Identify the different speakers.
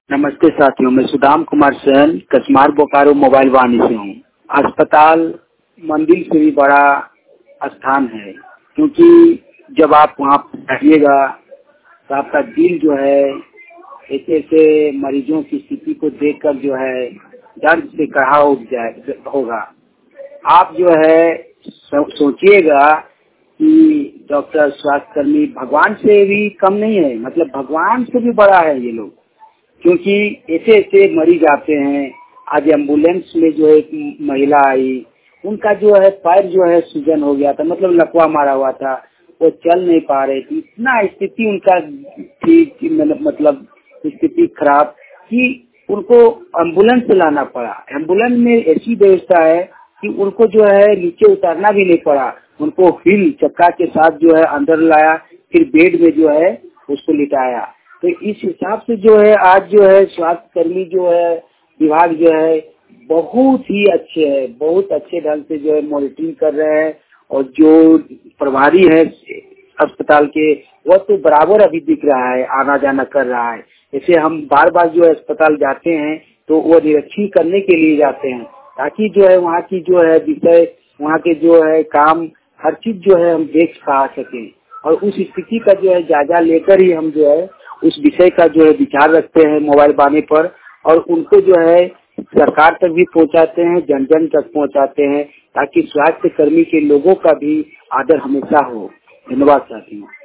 Speaker 1: नमस्ते साथियों, मैं सुदाम कुमार सेन कसमार बोकारो मोबाइल वाणी से हूँ। अस्पताल मंदिर से भी बड़ा स्थान है, क्योंकि जब आप वहाँ बैठिएगा तो आपका दिल जो है ऐसे ऐसे मरीजों की स्थिति को देखकर जो है दर्द से कढ़ा उठ जाए होगा। आप जो है सोचिएगा कि डॉक्टर, स्वास्थ्य कर्मी भगवान से भी कम नहीं है, मतलब भगवान से भी बड़ा है ये लोग, क्योंकि ऐसे ऐसे मरीज आते हैं। आज एम्बुलेंस में जो एक महिला आई, उनका जो है पैर जो है सूजन हो गया था, मतलब लकवा मारा हुआ था, वो चल नहीं पा रहे थे। इतना स्थिति उनका थी कि मतलब स्थिति खराब कि उनको एम्बुलेंस से लाना पड़ा। एम्बुलेंस में ऐसी व्यवस्था है कि उनको जो है नीचे उतारना भी नहीं पड़ा, उनको व्हील चक्का के साथ जो है अंदर लाया, फिर बेड में जो है उसको लिटाया। तो इस हिसाब से जो है आज जो है स्वास्थ्य कर्मी जो है विभाग जो है बहुत ही अच्छे है, बहुत अच्छे ढंग से जो है मॉनिटरिंग कर रहे हैं। और जो प्रभारी है अस्पताल के, वह तो बराबर अभी दिख रहा है, आना जाना कर रहा है। जैसे हम बार बार जो है अस्पताल जाते हैं तो वो निरीक्षण करने के लिए जाते हैं, ताकि जो है वहाँ की जो है विषय, वहाँ के जो है काम, हर चीज जो है हम देख पा सकें। और उस स्थिति का जो है जायजा लेकर ही हम जो है उस विषय का जो है विचार रखते हैं मोबाइल वाणी पर, और उनको जो है सरकार तक भी पहुंचाते हैं, जन जन तक पहुंचाते हैं, ताकि स्वास्थ्य कर्मी के लोगों का भी आदर हमेशा हो। धन्यवाद साथियों।